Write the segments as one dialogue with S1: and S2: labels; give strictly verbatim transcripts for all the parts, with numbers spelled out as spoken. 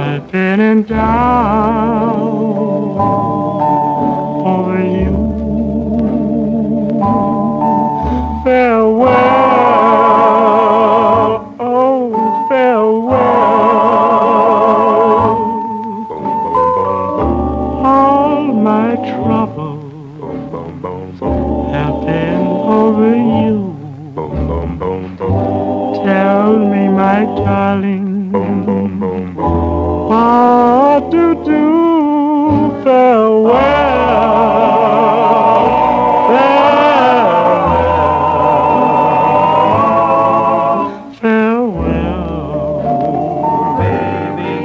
S1: I've been in doubt over you. Farewell, oh farewell. All my troubles have been over you. Tell me, my darling, what to do? Farewell, farewell, farewell, baby,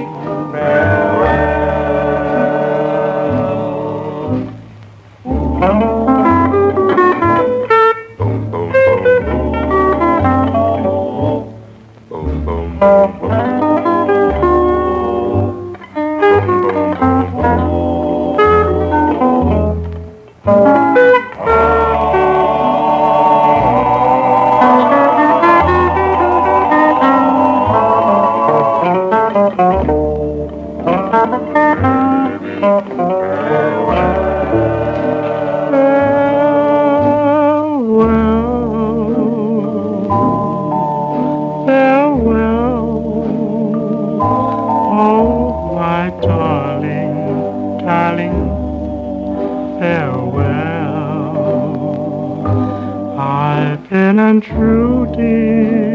S1: farewell. Darling, darling, farewell. I've been untrue, dear.